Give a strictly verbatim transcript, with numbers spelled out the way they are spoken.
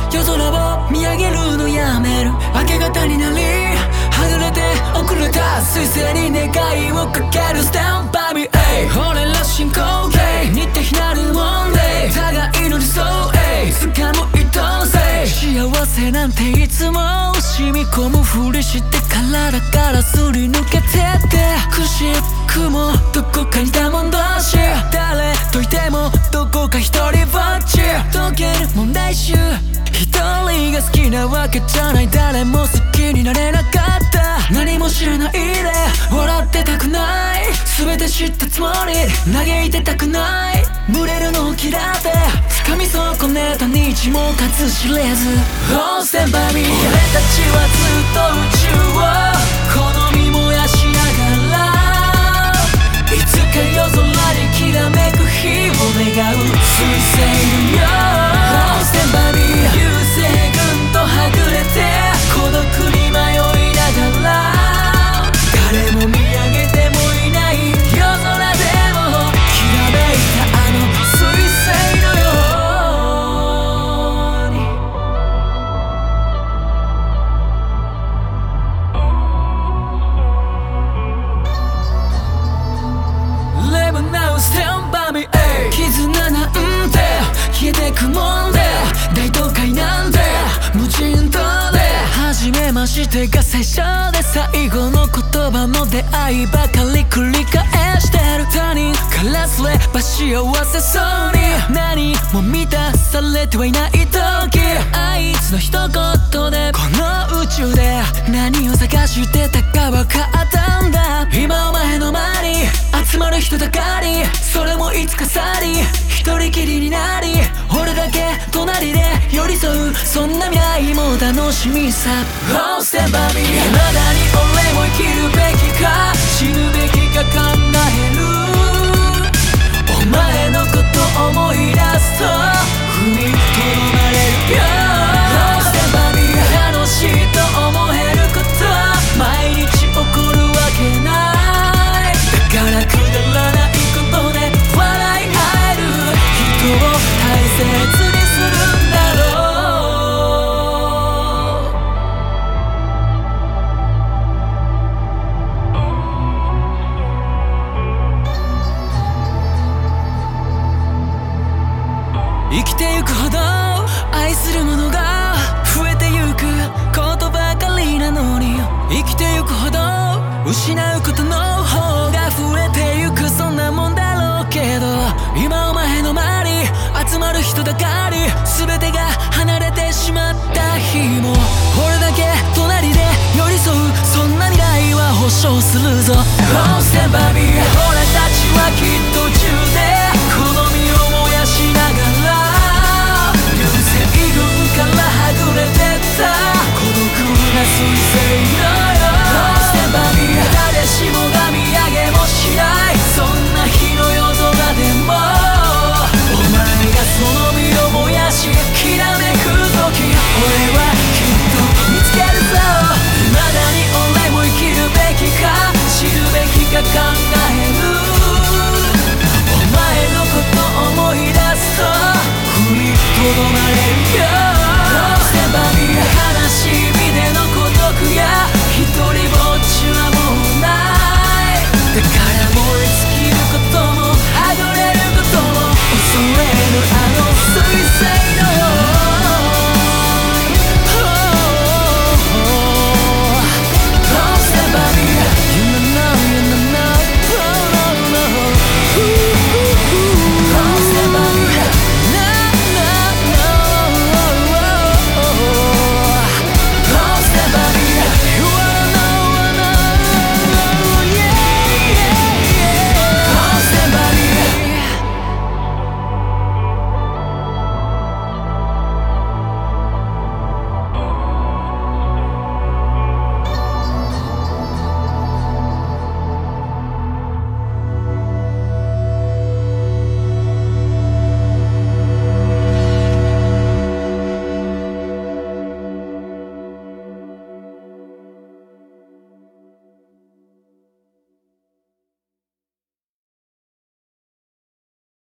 夜空を見上げるのやめる。明け方になりはぐれて遅れた彗星に願いをかける。 Stand by me 俺ら進行形似て非なるもんで互いの理想掴む一等星。幸せなんていつも染み込むふりして体からすり抜けてってくしくもどこかにだもん同士。誰といてもどこか一人ぼっち解ける問題集。一人が好きなわけじゃない。誰も好きになれなかった。何も知らないで笑ってたくない。全て知ったつもり嘆いてたくない。群れるのを嫌って掴み損ねた日も数知れず Oh stand by me。 俺たちはずっと宇宙を好み燃やしながらいつか夜空にきらめく日を願う彗星のよう Oh stand by me。 流星群とはぐれて孤独に迷いながら誰も見上げてもいない夜空でもきらめいたあの彗星のように。 Live now stand by me。 絆なんて消えてくもんで大都会なんて無人島で初めましてが最初で最後の言葉の出会いばかり繰り返してる。他人からすれば幸せそうに何も満たされてはいない時あいつの一言でこの宇宙で何を探してたか分かったんだ。今お前の周り集まる人だかりそれもいつか去り一人きりになり俺だけ隣で寄り添うそんな未来も楽しみさ。 Oh stand by me。 未だに俺も生きるべきか死ぬべきか考える。お前のこと思い出すと踏みとどまれるよ。 Oh stand by me。 楽しいと思えること毎日起こるわけない。だからくだらないことで笑い合える人を大切にするんだろう。生きてゆくほど愛するものが増えてゆくことばかりなのに生きてゆくほど失うことの方が増えてゆくそんなもんだろうけど今お前の周り集まる人だかり全てが離れてしまった日も俺だけ隣で寄り添うそんな未来は保証するぞ。 Oh stand by me。 俺たちはきっと宇宙で好みを燃やしながら流星群からはぐれてった孤独な彗星のよう。 Oh stand by me。 誰しもが見上げもしないそんな日の夜空でもお前がその身を燃やしきらめく時俺はきっと見つけるぞ。未だに俺も生きるべきか知るべきか考える。お前のこと思い出すと踏みとどまれるよ。 Oh stand by me。 悲しみでの孤独や